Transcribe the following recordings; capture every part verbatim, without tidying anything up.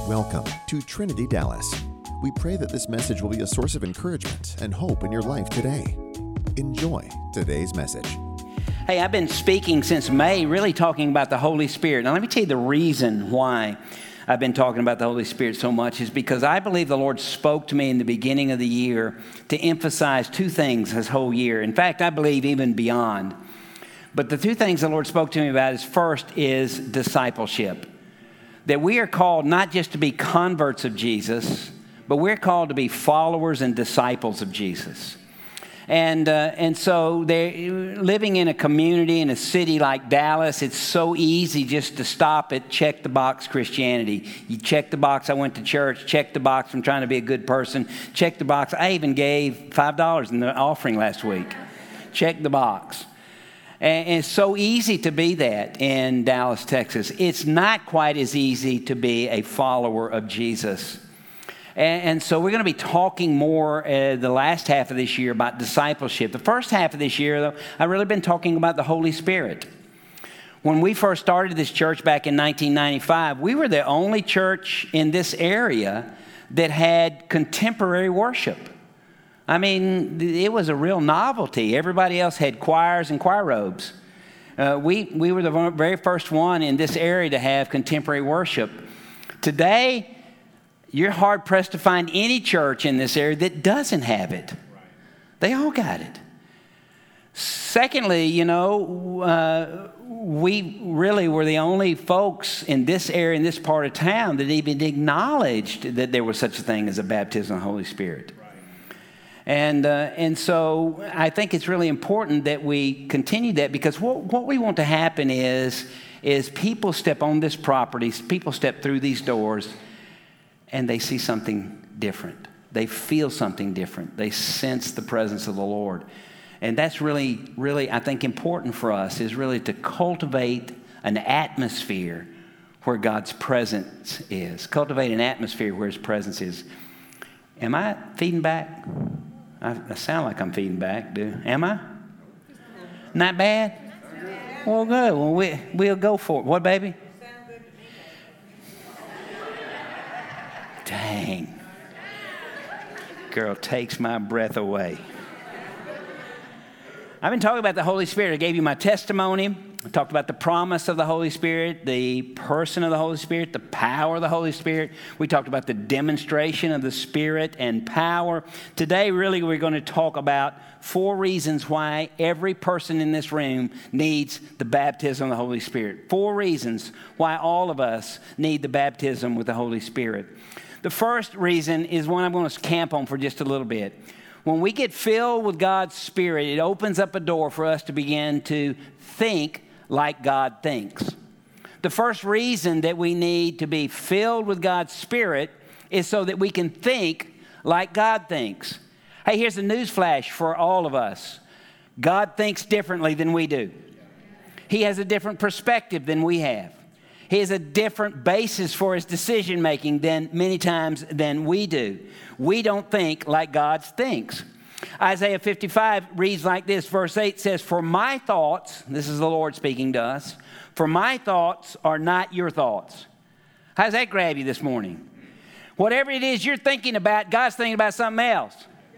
Welcome to Trinity Dallas. We pray that this message will be a source of encouragement and hope in your life today. Enjoy today's message. Hey, I've been speaking since May, really talking about the Holy Spirit. Now, let me tell you the reason why I've been talking about the Holy Spirit so much is because I believe the Lord spoke to me in the beginning of the year to emphasize two things this whole year. In fact, I believe even beyond. But the two things the Lord spoke to me about is first is discipleship. That we are called not just to be converts of Jesus, but we're called to be followers and disciples of Jesus. And uh, and so they're living in a community, in a city like Dallas, it's so easy just to stop at check the box Christianity. You check the box, I went to church, check the box, I'm trying to be a good person, check the box. I even gave five dollars in the offering last week. Check the box. And it's so easy to be that in Dallas, Texas. It's not quite as easy to be a follower of Jesus. And, and so we're going to be talking more uh, the last half of this year about discipleship. The first half of this year, though, I've really been talking about the Holy Spirit. When we first started this church back in nineteen ninety-five, we were the only church in this area that had contemporary worship. I mean, it was a real novelty. Everybody else had choirs and choir robes. Uh, we, we were the very first one in this area to have contemporary worship. Today, you're hard-pressed to find any church in this area that doesn't have it. They all got it. Secondly, you know, uh, we really were the only folks in this area, in this part of town, that even acknowledged that there was such a thing as a baptism of the Holy Spirit. And uh, and so I think it's really important that we continue that, because what, what we want to happen is, is people step on this property, people step through these doors, and they see something different. They feel something different. They sense the presence of the Lord. And that's really, really, I think, important for us, is really to cultivate an atmosphere where God's presence is. Cultivate an atmosphere where His presence is. Am I feeding back? I, I sound like I'm feeding back, do Am I? Not bad? Well, good. Well, we, we'll go for it. What, baby? Dang. Girl takes my breath away. I've been talking about the Holy Spirit. I gave you my testimony. I talked about the promise of the Holy Spirit, the person of the Holy Spirit, the power of the Holy Spirit. We talked about the demonstration of the Spirit and power. Today, really, we're going to talk about four reasons why every person in this room needs the baptism of the Holy Spirit. Four reasons why all of us need the baptism with the Holy Spirit. The first reason is one I'm going to camp on for just a little bit. When we get filled with God's Spirit, it opens up a door for us to begin to think like God thinks. The first reason that we need to be filled with God's Spirit is so that we can think like God thinks. Hey, here's a news flash for all of us. God thinks differently than we do. He has a different perspective than we have. He has a different basis for His decision making than many times than we do. We don't think like God thinks. Isaiah fifty-five reads like this. Verse eight says, "For my thoughts," this is the Lord speaking to us, "for my thoughts are not your thoughts." How does that grab you this morning? Whatever it is you're thinking about, God's thinking about something else.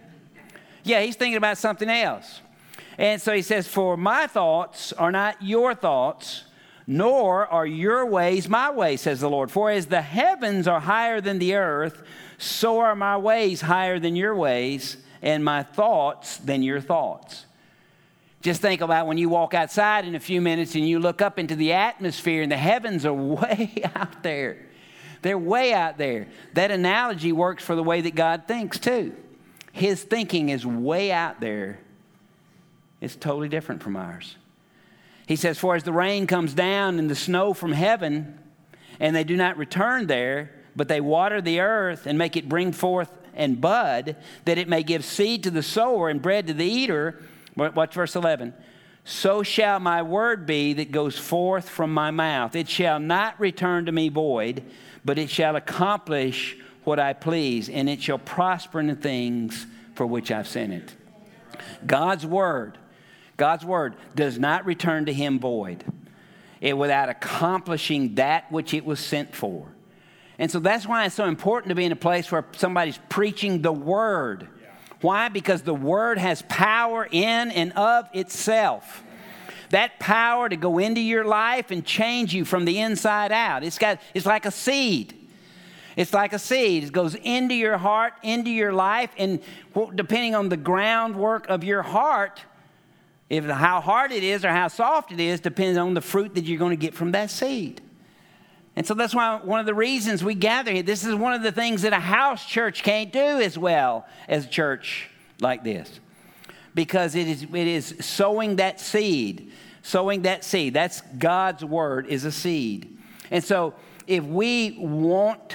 Yeah, He's thinking about something else. And so He says, "For my thoughts are not your thoughts, nor are your ways my ways, says the Lord. For as the heavens are higher than the earth, so are my ways higher than your ways, and my thoughts than your thoughts." Just think about when you walk outside in a few minutes and you look up into the atmosphere and the heavens are way out there. They're way out there. That analogy works for the way that God thinks too. His thinking is way out there. It's totally different from ours. He says, "For as the rain comes down and the snow from heaven, and they do not return there, but they water the earth and make it bring forth and bud, that it may give seed to the sower and bread to the eater." Watch verse eleven. "So shall my word be that goes forth from my mouth. It shall not return to me void, but it shall accomplish what I please, and it shall prosper in the things for which I've sent it." God's word, God's word does not return to Him void, it without accomplishing that which it was sent for. And so that's why it's so important to be in a place where somebody's preaching the Word. Yeah. Why? Because the Word has power in and of itself. That power to go into your life and change you from the inside out. It's got, it's like a seed. It's like a seed. It goes into your heart, into your life, and depending on the groundwork of your heart, if how hard it is or how soft it is, depends on the fruit that you're going to get from that seed. And so that's why one of the reasons we gather here, this is one of the things that a house church can't do as well as a church like this. Because it is, it is sowing that seed, sowing that seed. That's God's word is a seed. And so if we want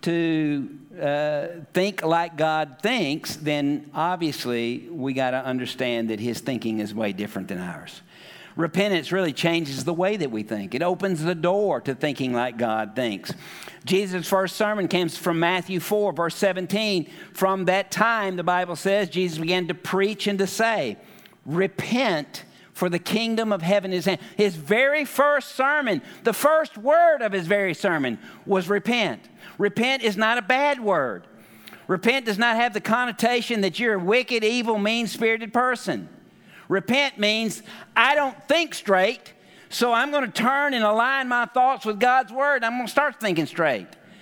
to uh, think like God thinks, then obviously we got to understand that his thinking is way different than ours. Repentance really changes the way that we think. It opens the door to thinking like God thinks. Jesus' first sermon comes from Matthew four, verse seventeen. From that time, the Bible says, Jesus began to preach and to say, repent, for the kingdom of heaven is at hand. His very first sermon, the first word of his very sermon was repent. Repent is not a bad word. Repent does not have the connotation that you're a wicked, evil, mean-spirited person. Repent means I don't think straight, so I'm going to turn and align my thoughts with God's word. I'm going to start thinking straight.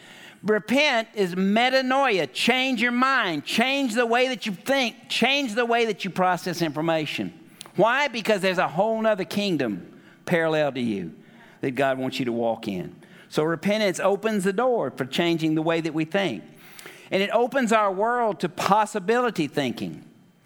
Repent is metanoia. Change your mind. Change the way that you think. Change the way that you process information. Why? Because there's a whole other kingdom parallel to you that God wants you to walk in. So repentance opens the door for changing the way that we think. And it opens our world to possibility thinking.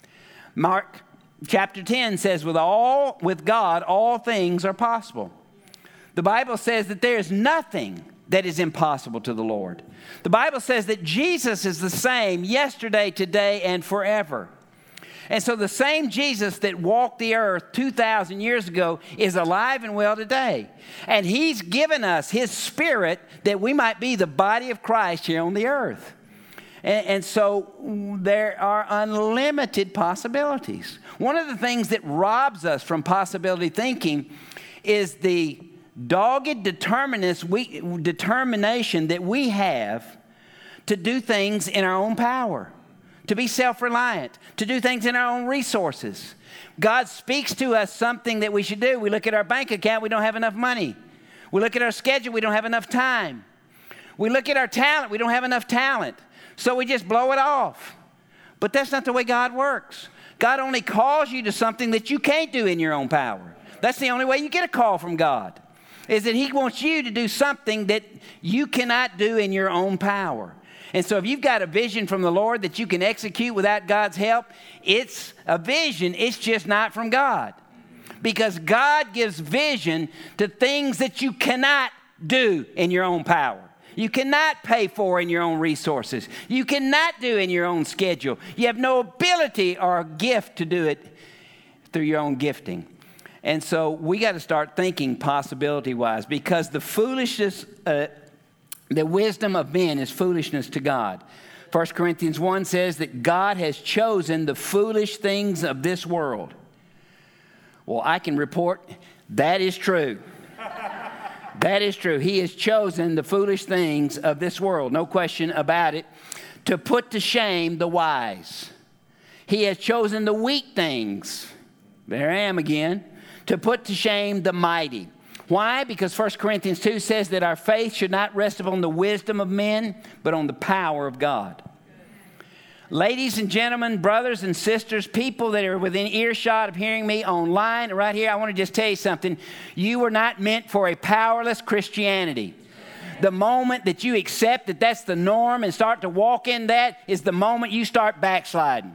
Mark chapter ten says, with all, with God, all things are possible. The Bible says that there is nothing that is impossible to the Lord. The Bible says that Jesus is the same yesterday, today, and forever. And so the same Jesus that walked the earth two thousand years ago is alive and well today. And he's given us his spirit that we might be the body of Christ here on the earth. And, and so there are unlimited possibilities. One of the things that robs us from possibility thinking is the dogged determination that we have to do things in our own power, to be self-reliant, to do things in our own resources. God speaks to us something that we should do. We look at our bank account, we don't have enough money. We look at our schedule, we don't have enough time. We look at our talent, we don't have enough talent. So we just blow it off. But that's not the way God works. God only calls you to something that you can't do in your own power. That's the only way you get a call from God, is that he wants you to do something that you cannot do in your own power. And so if you've got a vision from the Lord that you can execute without God's help, it's a vision. It's just not from God. Because God gives vision to things that you cannot do in your own power. You cannot pay for in your own resources. You cannot do in your own schedule. You have no ability or gift to do it through your own gifting. And so we got to start thinking possibility-wise, because the foolishness, uh, the wisdom of men is foolishness to God. First Corinthians one says that God has chosen the foolish things of this world. Well, I can report that is true. That is true. He has chosen the foolish things of this world, no question about it, to put to shame the wise. He has chosen the weak things, there I am again, to put to shame the mighty. Why? Because First Corinthians two says that our faith should not rest upon the wisdom of men, but on the power of God. Ladies and gentlemen, brothers and sisters, people that are within earshot of hearing me online, right here, I want to just tell you something. You were not meant for a powerless Christianity. The moment that you accept that that's the norm and start to walk in that is the moment you start backsliding.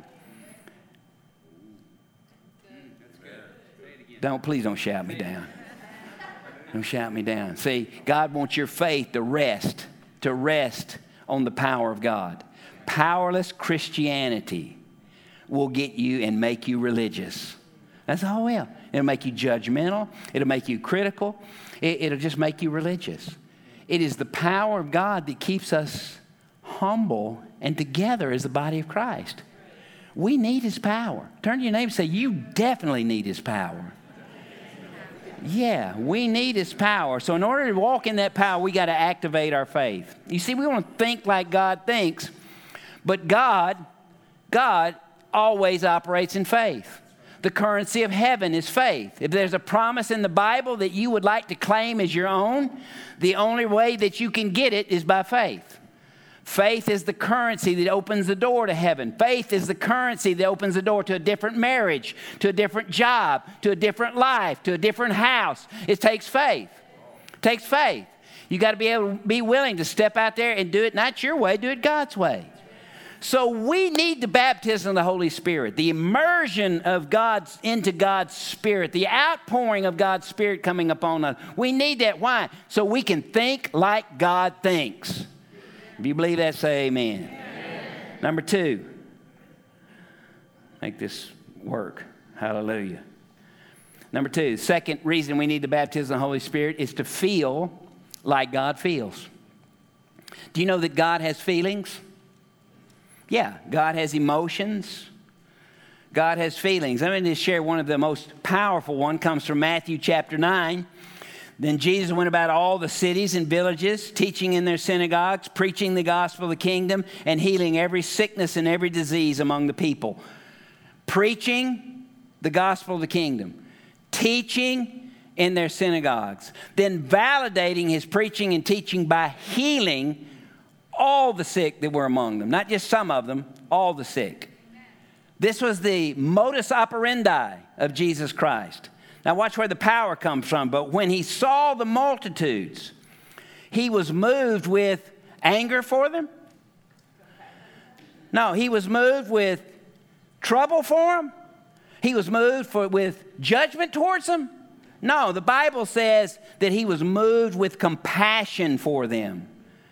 Don't, please don't shout me down. Don't shout me down. See, God wants your faith to rest, to rest on the power of God. Powerless Christianity will get you and make you religious. That's all it will. It'll make you judgmental. It'll make you critical. It, it'll just make you religious. It is the power of God that keeps us humble and together as the body of Christ. We need his power. Turn to your neighbor and say, you definitely need his power. Yeah, we need His power. So in order to walk in that power, we got to activate our faith. You see, we want to think like God thinks, but God, God always operates in faith. The currency of heaven is faith. If there's a promise in the Bible that you would like to claim as your own, the only way that you can get it is by faith. Faith is the currency that opens the door to heaven. Faith is the currency that opens the door to a different marriage, to a different job, to a different life, to a different house. It takes faith. It takes faith. You got to be able to be willing to step out there and do it not your way, do it God's way. So we need the baptism of the Holy Spirit, the immersion of God's into God's Spirit, the outpouring of God's Spirit coming upon us. We need that. Why? So we can think like God thinks. If you believe that, say amen. Amen. Number two, make this work. Hallelujah. Number two, second reason we need the baptism of the Holy Spirit is to feel like God feels. Do you know that God has feelings? Yeah, God has emotions. God has feelings. I'm going to share one of the most powerful one. Comes from Matthew chapter nine. Then Jesus went about all the cities and villages, teaching in their synagogues, preaching the gospel of the kingdom, and healing every sickness and every disease among the people. Preaching the gospel of the kingdom, teaching in their synagogues, then validating his preaching and teaching by healing all the sick that were among them. Not just some of them, all the sick. This was the modus operandi of Jesus Christ. Now watch where the power comes from. But when he saw the multitudes, he was moved with anger for them? No, he was moved with trouble for them? He was moved for, with judgment towards them? No, the Bible says that he was moved with compassion for them.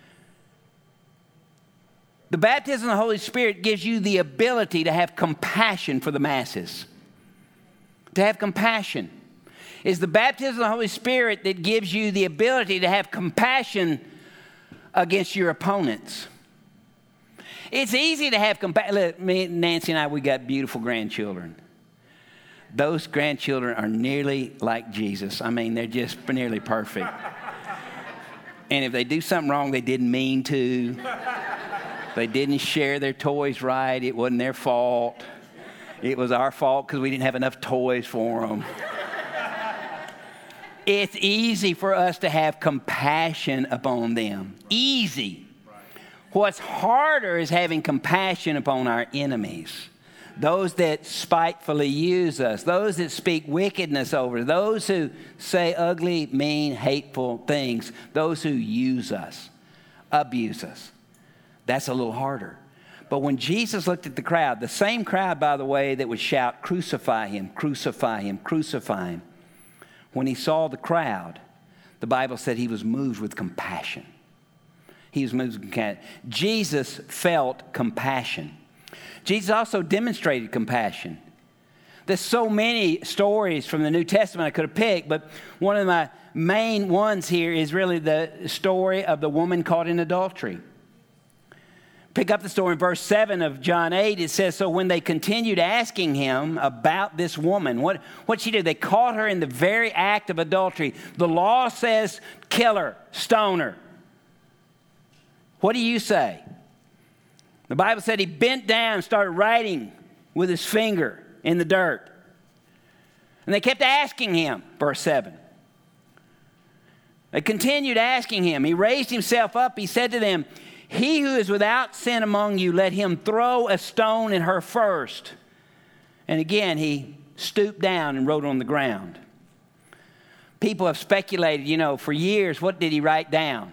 The baptism of the Holy Spirit gives you the ability to have compassion for the masses. To have compassion. It's the baptism of the Holy Spirit that gives you the ability to have compassion against your opponents. It's easy to have compassion. Look, me, Nancy and I, we got beautiful grandchildren. Those grandchildren are nearly like Jesus. I mean, they're just nearly perfect. And if they do something wrong, they didn't mean to. They didn't share their toys right. It wasn't their fault. It was our fault because we didn't have enough toys for them. It's easy for us to have compassion upon them. Easy. What's harder is having compassion upon our enemies. Those that spitefully use us. Those that speak wickedness over us. Those who say ugly, mean, hateful things. Those who use us. Abuse us. That's a little harder. But when Jesus looked at the crowd, the same crowd, by the way, that would shout, crucify him, crucify him, crucify him. When he saw the crowd, the Bible said he was moved with compassion. He was moved with compassion. Jesus felt compassion. Jesus also demonstrated compassion. There's so many stories from the New Testament I could have picked, but one of my main ones here is really the story of the woman caught in adultery. Pick up the story in verse seven of John eight. It says, so when they continued asking him about this woman, what what she did? They caught her in the very act of adultery. The law says, kill her, stone her. What do you say? The Bible said he bent down and started writing with his finger in the dirt. And they kept asking him, verse seven. They continued asking him. He raised himself up. He said to them, he who is without sin among you, let him throw a stone at her first. And again, he stooped down and wrote on the ground. People have speculated, you know, for years, what did he write down?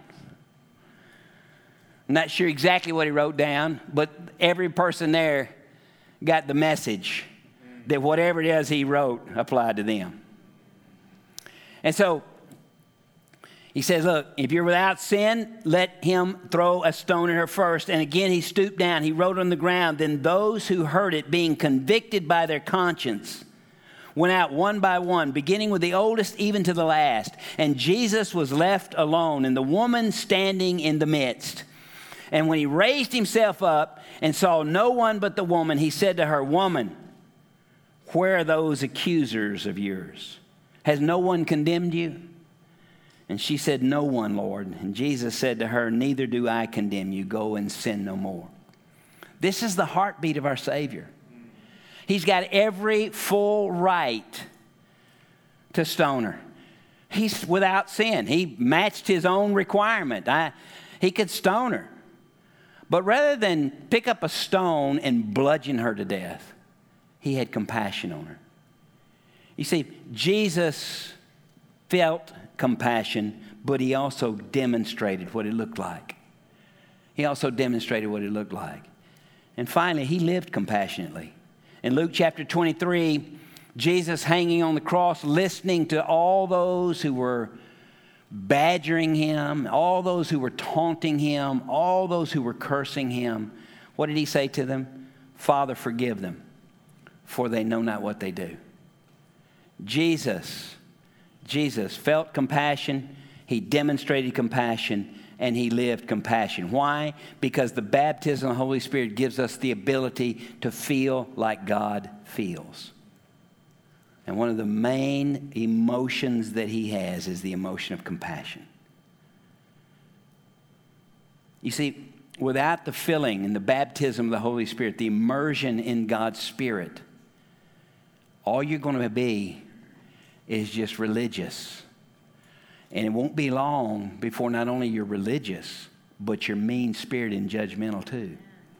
I'm not sure exactly what he wrote down, but every person there got the message that whatever it is he wrote applied to them. And so, he says, look, if you're without sin, let him throw a stone at her first. And again, he stooped down. He wrote on the ground. Then those who heard it, being convicted by their conscience, went out one by one, beginning with the oldest even to the last. And Jesus was left alone, and the woman standing in the midst. And when he raised himself up and saw no one but the woman, he said to her, woman, where are those accusers of yours? Has no one condemned you? And she said, no one, Lord. And Jesus said to her, neither do I condemn you. Go and sin no more. This is the heartbeat of our Savior. He's got every full right to stone her. He's without sin. He matched his own requirement. I, he could stone her. But rather than pick up a stone and bludgeon her to death, he had compassion on her. You see, Jesus felt compassion, but he also demonstrated what it looked like. He also demonstrated what it looked like. And finally, he lived compassionately. In Luke chapter twenty-three, Jesus hanging on the cross, listening to all those who were badgering him, all those who were taunting him, all those who were cursing him. What did he say to them? Father, forgive them, for they know not what they do. Jesus, Jesus felt compassion, he demonstrated compassion, and he lived compassion. Why? Because the baptism of the Holy Spirit gives us the ability to feel like God feels. And one of the main emotions that he has is the emotion of compassion. You see, without the filling and the baptism of the Holy Spirit, the immersion in God's Spirit, all you're going to be is just religious. And it won't be long before not only you're religious, but you're mean-spirited and judgmental too.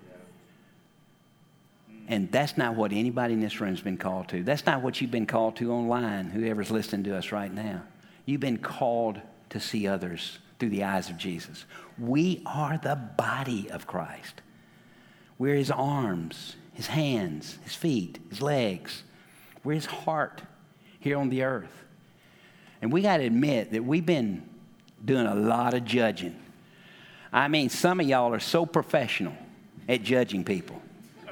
And that's not what anybody in this room has been called to. That's not what you've been called to online, whoever's listening to us right now. You've been called to see others through the eyes of Jesus. We are the body of Christ. We're his arms, his hands, his feet, his legs. We're his heart here on the earth. And we got to admit that we've been doing a lot of judging. I mean, some of y'all are so professional at judging people.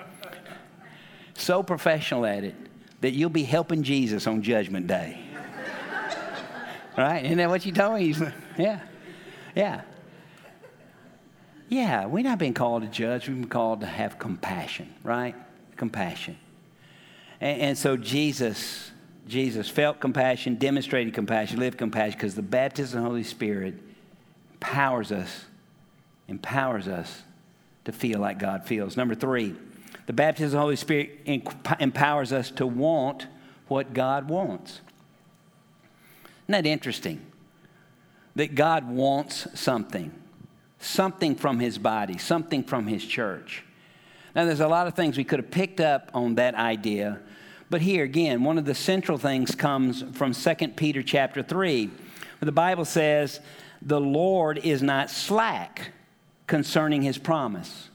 So professional at it that you'll be helping Jesus on Judgment Day. Right? Isn't that what you told me? Yeah. Yeah. Yeah, we're not being called to judge. We've been called to have compassion, right? Compassion. And, and so Jesus, Jesus felt compassion, demonstrated compassion, lived compassion, because the baptism of the Holy Spirit empowers us, empowers us to feel like God feels. Number three, the baptism of the Holy Spirit empowers us to want what God wants. Isn't that interesting? That God wants something. Something from his body. Something from his church. Now, there's a lot of things we could have picked up on that idea. But here, again, one of the central things comes from Second Peter chapter three. Where the Bible says, the Lord is not slack concerning his promise.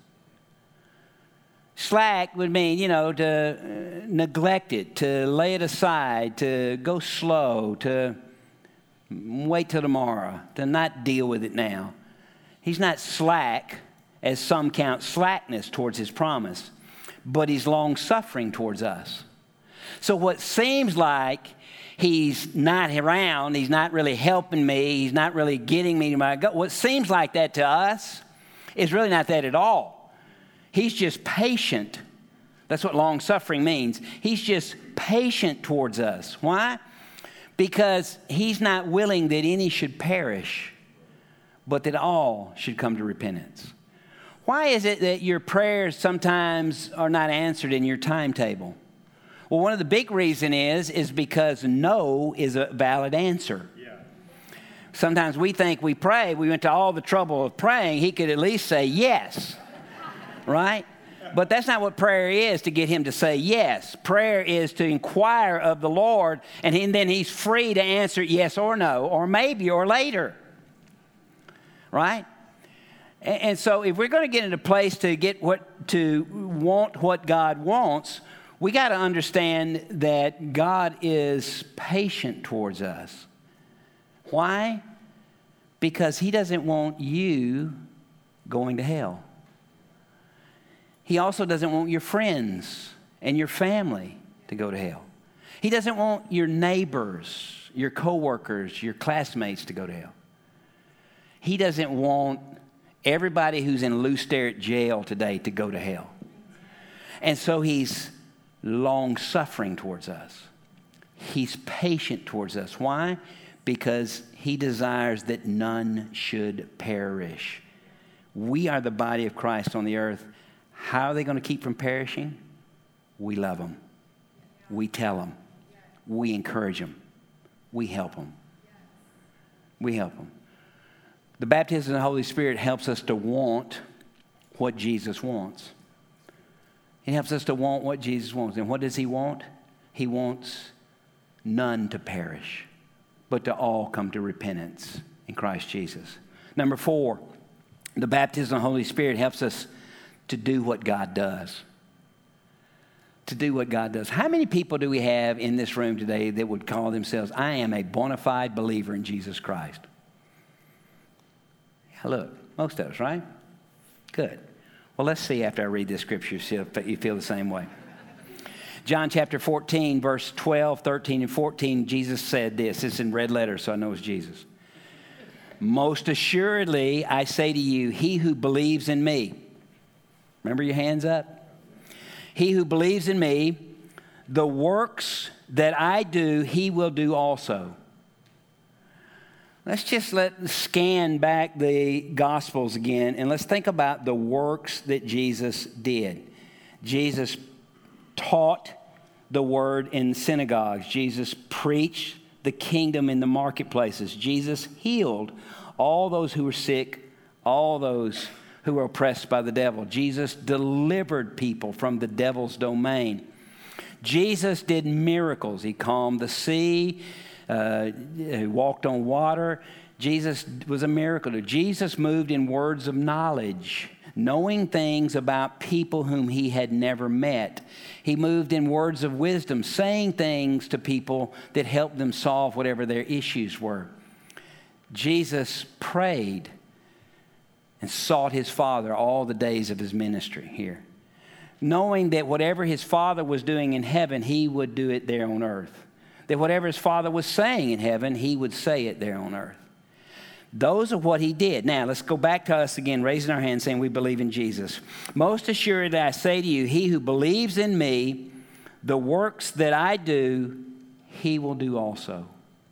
Slack would mean, you know, to neglect it, to lay it aside, to go slow, to wait till tomorrow, to not deal with it now. He's not slack, as some count slackness towards his promise, but he's long-suffering towards us. So what seems like he's not around, he's not really helping me, he's not really getting me to my goal, what seems like that to us is really not that at all. He's just patient. That's what long-suffering means. He's just patient towards us. Why? Because he's not willing that any should perish, but that all should come to repentance. Why is it that your prayers sometimes are not answered in your timetable? Well, one of the big reasons is, is because no is a valid answer. Yeah. Sometimes we think we pray, we went to all the trouble of praying, he could at least say yes. Right? But that's not what prayer is, to get him to say yes. Prayer is to inquire of the Lord, and, he, and then he's free to answer yes or no, or maybe, or later. Right? And, and so if we're going to get into a place to get what, to want what God wants, we got to understand that God is patient towards us. Why? Because he doesn't want you going to hell. He also doesn't want your friends and your family to go to hell. He doesn't want your neighbors, your coworkers, your classmates to go to hell. He doesn't want everybody who's in Lou Sterrett jail today to go to hell. And so he's long-suffering towards us. He's patient towards us. Why? Because he desires that none should perish. We are the body of Christ on the earth. How are they going to keep from perishing? We love them. We tell them. We encourage them. We help them. We help them. The baptism of the Holy Spirit helps us to want what Jesus wants. It helps us to want what Jesus wants. And what does he want? He wants none to perish, but to all come to repentance in Christ Jesus. Number four, the baptism of the Holy Spirit helps us to do what God does. To do what God does. How many people do we have in this room today that would call themselves, I am a bona fide believer in Jesus Christ? Yeah, look, most of us, right? Good. Well, let's see after I read this scripture, see if you feel the same way. John chapter fourteen, verse twelve, thirteen, and fourteen, Jesus said this. It's in red letters, so I know it's Jesus. Most assuredly, I say to you, he who believes in me. Remember your hands up? He who believes in me, the works that I do, he will do also. Let's just let scan back the Gospels again, and let's think about the works that Jesus did. Jesus taught the word in synagogues. Jesus preached the kingdom in the marketplaces. Jesus healed all those who were sick, all those who were oppressed by the devil. Jesus delivered people from the devil's domain. Jesus did miracles. He calmed the sea. Uh, he walked on water. Jesus was a miracle. Jesus moved in words of knowledge, knowing things about people whom he had never met. He moved in words of wisdom, saying things to people that helped them solve whatever their issues were. Jesus prayed and sought his Father all the days of his ministry here, knowing that whatever his Father was doing in heaven, he would do it there on earth. That whatever his Father was saying in heaven, he would say it there on earth. Those are what he did. Now, let's go back to us again, raising our hands, saying we believe in Jesus. Most assuredly, I say to you, he who believes in me, the works that I do, he will do also.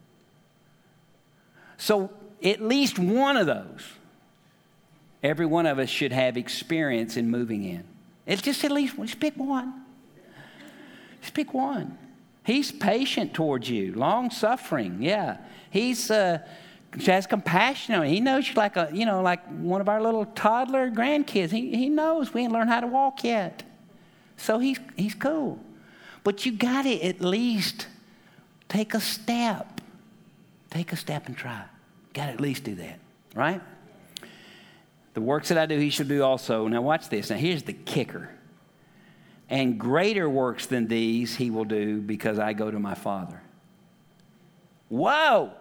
So, at least one of those, every one of us should have experience in moving in. It's just at least, just pick one. Just pick one. He's patient towards you, long-suffering, yeah. He's... Uh, She has compassion on you. He knows you like a, you know, like one of our little toddler grandkids. He he knows we ain't learned how to walk yet. So he's he's cool. But you gotta at least take a step. Take a step and try. Gotta at least do that. Right? The works that I do, he shall do also. Now watch this. Now here's the kicker. And greater works than these he will do because I go to my Father. Whoa!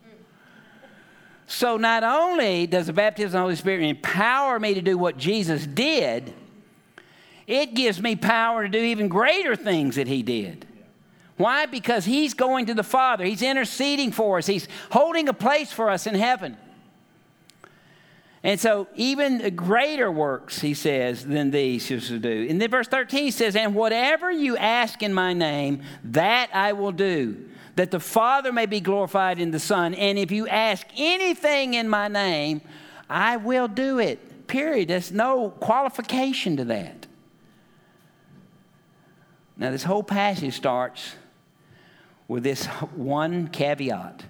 So not only does the baptism of the Holy Spirit empower me to do what Jesus did, it gives me power to do even greater things that he did. Why? Because he's going to the Father. He's interceding for us. He's holding a place for us in heaven. And so even greater works, he says, than these he shall do. And then verse thirteen he says, and whatever you ask in my name, that I will do, that the Father may be glorified in the Son. And if you ask anything in my name, I will do it. Period. There's no qualification to that. Now, this whole passage starts with this one caveat.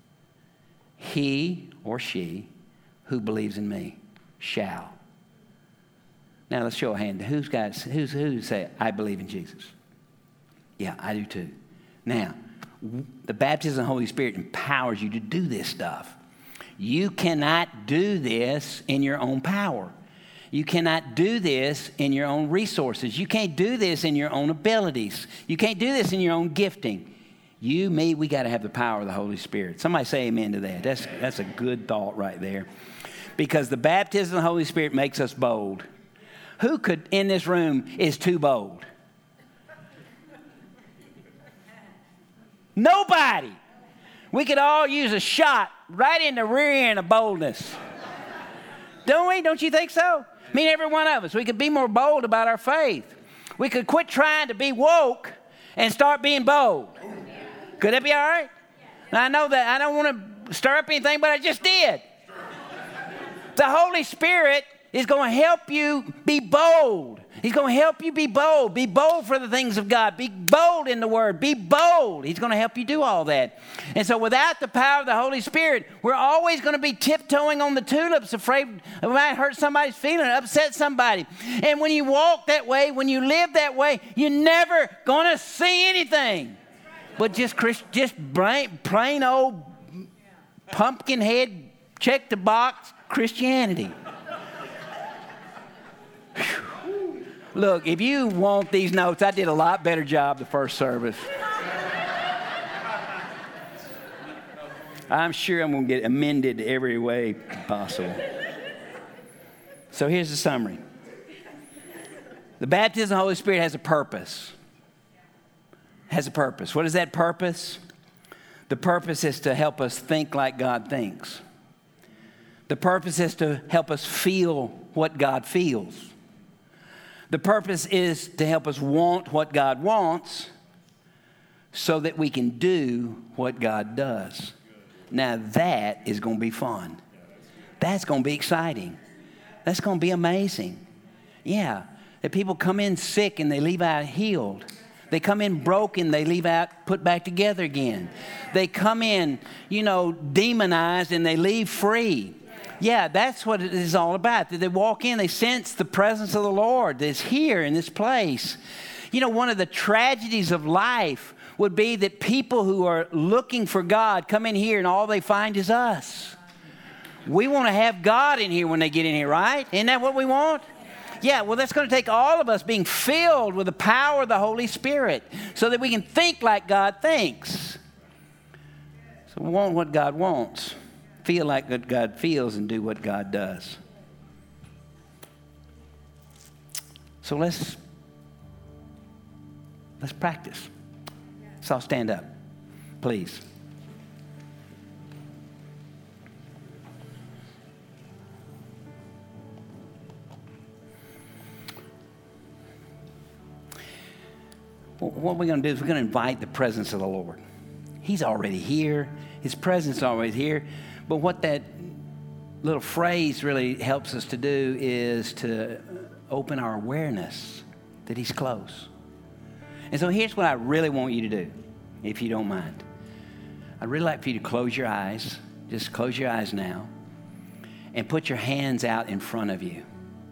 He or she who believes in me shall. Now, let's show a hand. Who's got, who's, who say, I believe in Jesus? Yeah, I do too. Now, the baptism of the Holy Spirit empowers you to do this stuff. You cannot do this in your own power. You cannot do this in your own resources. You can't do this in your own abilities. You can't do this in your own gifting. You, me, we got to have the power of the Holy Spirit. Somebody say amen to that. That's, that's a good thought right there. Because the baptism of the Holy Spirit makes us bold. Who could, in this room, is too bold? Nobody. We could all use a shot right in the rear end of boldness. Don't we? Don't you think so? I mean, every one of us. We could be more bold about our faith. We could quit trying to be woke and start being bold. Could that be all right? Now, I know that I don't want to stir up anything, but I just did. The Holy Spirit is going to help you be bold. He's going to help you be bold. Be bold for the things of God. Be bold in the Word. Be bold. He's going to help you do all that. And so without the power of the Holy Spirit, we're always going to be tiptoeing on the tulips, afraid it might hurt somebody's feeling, upset somebody. And when you walk that way, when you live that way, you're never going to see anything but just, just plain, plain old pumpkin head, check the box Christianity. Look, if you want these notes, I did a lot better job the first service. I'm sure I'm going to get amended every way possible. So here's the summary. The baptism of the Holy Spirit has a purpose. Has a purpose. What is that purpose? The purpose is to help us think like God thinks. The purpose is to help us feel what God feels. The purpose is to help us want what God wants so that we can do what God does. Now that is going to be fun. That's going to be exciting. That's going to be amazing. Yeah, that people come in sick and they leave out healed. They come in broken, they leave out put back together again. They come in, you know, demonized and they leave free. Yeah, that's what it is all about. They walk in, they sense the presence of the Lord that's here in this place. You know, one of the tragedies of life would be that people who are looking for God come in here and all they find is us. We want to have God in here when they get in here, right? Isn't that what we want? Yeah, well, that's going to take all of us being filled with the power of the Holy Spirit so that we can think like God thinks. So we want what God wants. Feel like what God feels and do what God does. So let's let's practice. So I'll stand up, please. What we're going to do is we're going to invite the presence of the Lord. He's already here. His presence is always here. But what that little phrase really helps us to do is to open our awareness that He's close. And so here's what I really want you to do, if you don't mind. I'd really like for you to close your eyes. Just close your eyes now. And put your hands out in front of you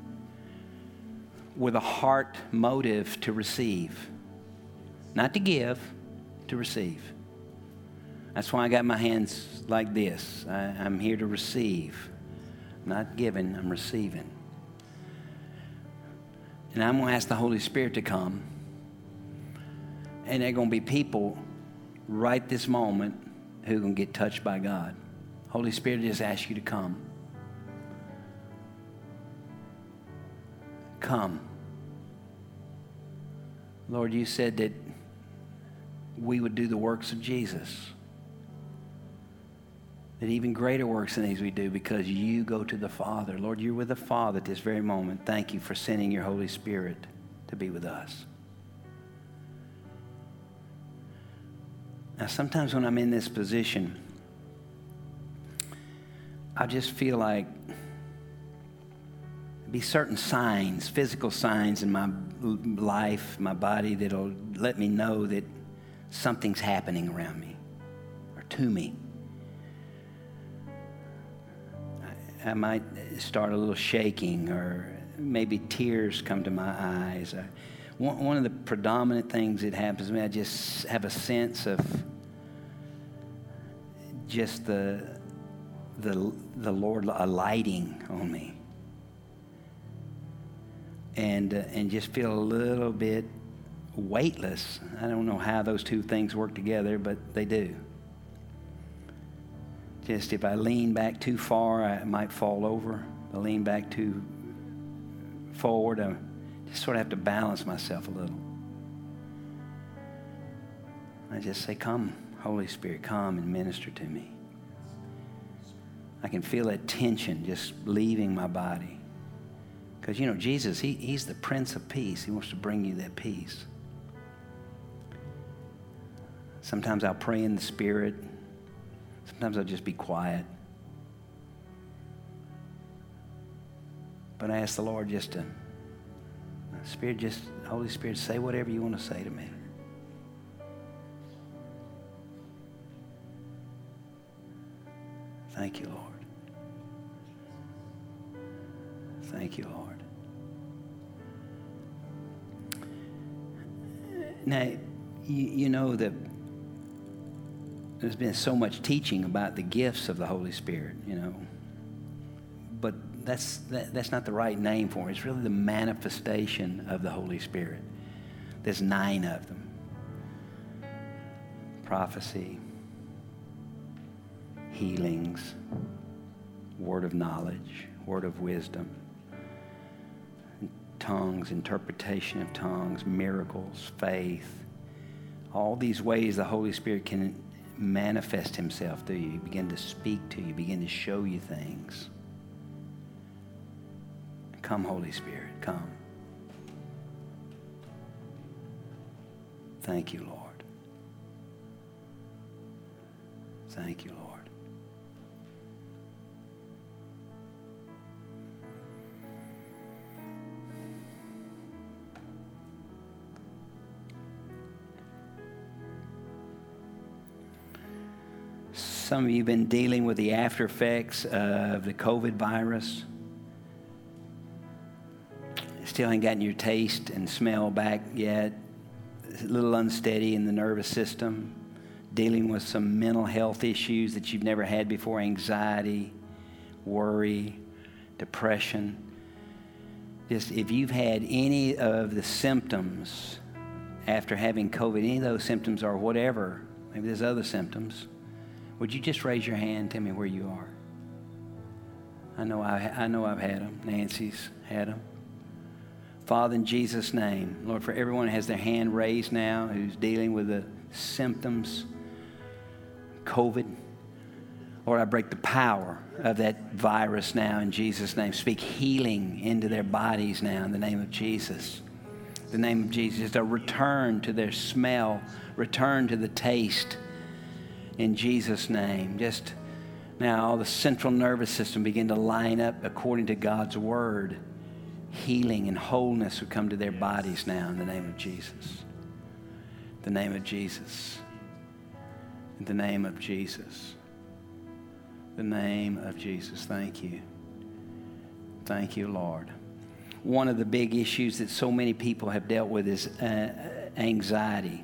with a heart motive to receive. Not to give, to receive. That's why I got my hands like this. I, I'm here to receive. Not giving, I'm receiving. And I'm going to ask the Holy Spirit to come. And there are going to be people right this moment who are going to get touched by God. Holy Spirit just asks you to come. Come. Lord, you said that we would do the works of Jesus. That even greater works than these we do because you go to the Father. Lord, you're with the Father at this very moment. Thank you for sending your Holy Spirit to be with us. Now, sometimes when I'm in this position, I just feel like there'll be certain signs, physical signs in my life, my body, that'll let me know that something's happening around me or to me. I might start a little shaking or maybe tears come to my eyes. One of the predominant things that happens to me, I just have a sense of just the, the, the Lord alighting on me. And, uh, and just feel a little bit weightless. I don't know how those two things work together, but they do. Just if I lean back too far, I might fall over. If I lean back too forward, I just sort of have to balance myself a little. I just say, come, Holy Spirit, come and minister to me. I can feel that tension just leaving my body. Because, you know, Jesus, he, he's the Prince of Peace. He wants to bring you that peace. Sometimes I'll pray in the Spirit. Sometimes I'll just be quiet. But I ask the Lord just to, Spirit, just, Holy Spirit, say whatever you want to say to me. Thank you, Lord. Thank you, Lord. Now, you, you know that there's been so much teaching about the gifts of the Holy Spirit, you know. But that's, that, that's not the right name for it. It's really the manifestation of the Holy Spirit. There's nine of them. Prophecy, healings, word of knowledge, word of wisdom, tongues, interpretation of tongues, miracles, faith. All these ways the Holy Spirit can manifest himself through you, begin to speak to you, begin to show you things. Come, Holy Spirit, come. Thank you, Lord. Thank you, Lord. Some of you have been dealing with the after effects of the COVID virus. Still ain't gotten your taste and smell back yet. It's a little unsteady in the nervous system. Dealing with some mental health issues that you've never had before. Anxiety, worry, depression. Just if you've had any of the symptoms after having COVID, any of those symptoms or whatever, maybe there's other symptoms, would you just raise your hand, tell me where you are? I know, I, I know I've had them. Nancy's had them. Father, in Jesus' name, Lord, for everyone who has their hand raised now, who's dealing with the symptoms, COVID, Lord, I break the power of that virus now in Jesus' name. Speak healing into their bodies now in the name of Jesus. The name of Jesus, a return to their smell, return to the taste. In Jesus' name, just now all the central nervous system begin to line up according to God's word. Healing and wholeness would come to their bodies now in the name of Jesus. The name of Jesus. In the name of Jesus. The name of Jesus. Thank you. Thank you, Lord. One of the big issues that so many people have dealt with is uh, anxiety.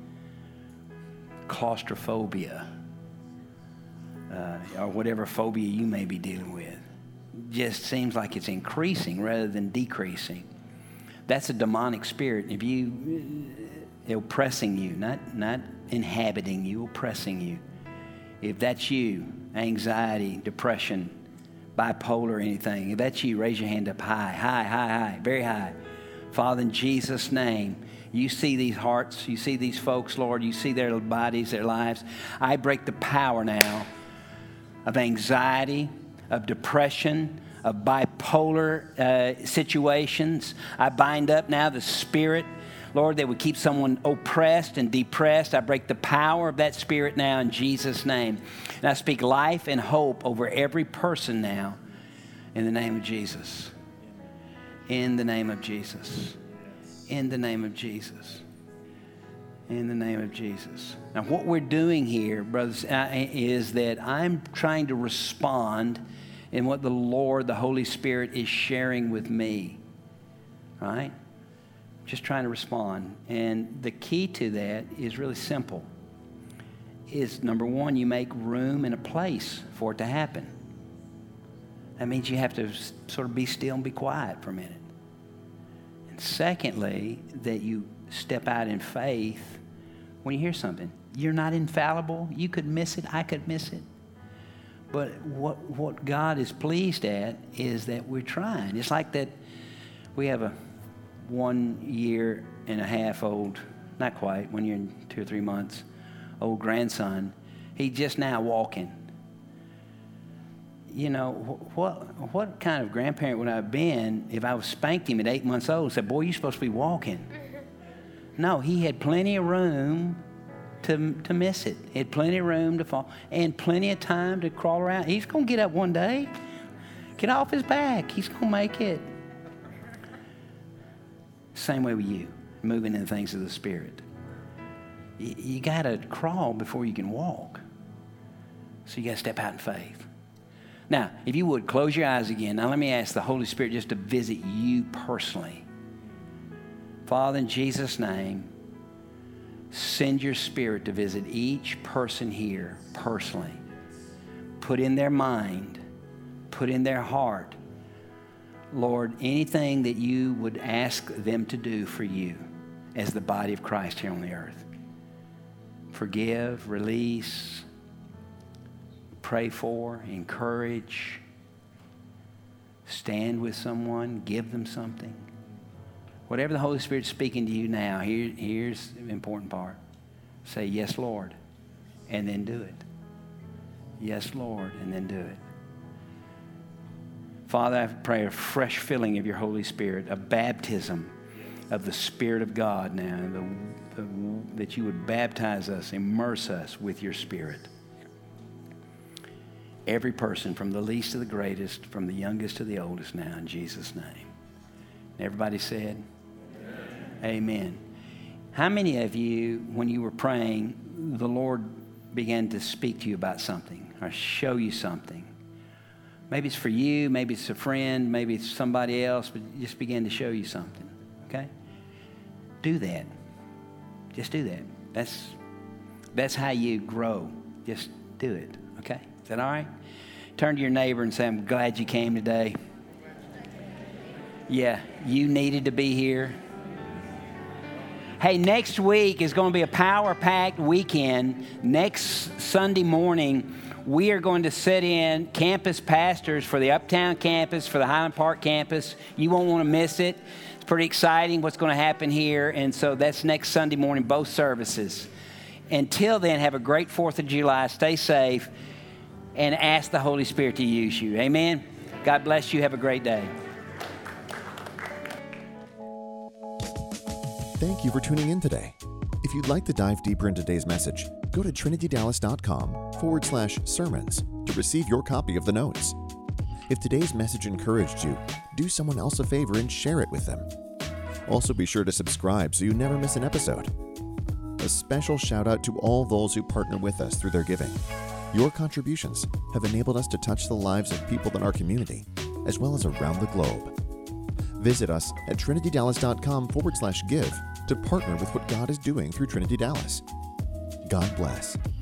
Claustrophobia, uh, or whatever phobia you may be dealing with, just seems like it's increasing rather than decreasing. That's a demonic spirit. If you oppressing you, not not inhabiting you, oppressing you. If that's you, anxiety, depression, bipolar, anything. If that's you, raise your hand up high, high, high, high, very high. Father, in Jesus' name. You see these hearts. You see these folks, Lord. You see their bodies, their lives. I break the power now of anxiety, of depression, of bipolar uh, situations. I bind up now the spirit, Lord, that would keep someone oppressed and depressed. I break the power of that spirit now in Jesus' name. And I speak life and hope over every person now in the name of Jesus. In the name of Jesus. In the name of Jesus. In the name of Jesus. Now, what we're doing here, brothers, is that I'm trying to respond in what the Lord, the Holy Spirit, is sharing with me. Right? Just trying to respond. And the key to that is really simple. Is number one, you make room and a place for it to happen. That means you have to sort of be still and be quiet for a minute. Secondly, that you step out in faith when you hear something. You're not infallible. You could miss it. I could miss it. But what what God is pleased at is that we're trying. It's like that we have a one year and a half old, not quite, one year and two or three months old grandson. He's just now walking. You know, what what kind of grandparent would I have been if I was spanked him at eight months old and said, boy, you're supposed to be walking? No, he had plenty of room to, to miss it. He had plenty of room to fall and plenty of time to crawl around. He's going to get up one day. Get off his back. He's going to make it. Same way with you, moving in the things of the Spirit. You, you got to crawl before you can walk. So you got to step out in faith. Now, if you would, close your eyes again. Now let me ask the Holy Spirit just to visit you personally. Father, in Jesus' name, send your Spirit to visit each person here personally. Put in their mind, put in their heart, Lord, anything that you would ask them to do for you as the body of Christ here on the earth. Forgive, release, pray for, encourage, stand with someone, give them something. Whatever the Holy Spirit's speaking to you now, here, here's the important part. Say, yes, Lord, and then do it. Yes, Lord, and then do it. Father, I pray a fresh filling of your Holy Spirit, a baptism of the Spirit of God now, the, the, that you would baptize us, immerse us with your Spirit. Every person, from the least to the greatest, from the youngest to the oldest now, in Jesus' name. Everybody said, Amen. Amen. How many of you, when you were praying, the Lord began to speak to you about something or show you something? Maybe it's for you, maybe it's a friend, maybe it's somebody else, but it just began to show you something, okay? Do that. Just do that. That's, that's how you grow. Just do it, okay? Is that all right? Turn to your neighbor and say, I'm glad you came today. Yeah, you needed to be here. Hey, next week is going to be a power-packed weekend. Next Sunday morning, we are going to sit in campus pastors for the Uptown campus, for the Highland Park campus. You won't want to miss it. It's pretty exciting what's going to happen here. And so that's next Sunday morning, both services. Until then, have a great fourth of July. Stay safe and ask the Holy Spirit to use you. Amen. God bless you. Have a great day. Thank you for tuning in today. If you'd like to dive deeper into today's message, go to trinitydallas.com forward slash sermons to receive your copy of the notes. If today's message encouraged you, do someone else a favor and share it with them. Also be sure to subscribe so you never miss an episode. A special shout out to all those who partner with us through their giving. Your contributions have enabled us to touch the lives of people in our community, as well as around the globe. Visit us at trinitydallas.com forward slash give to partner with what God is doing through Trinity Dallas. God bless.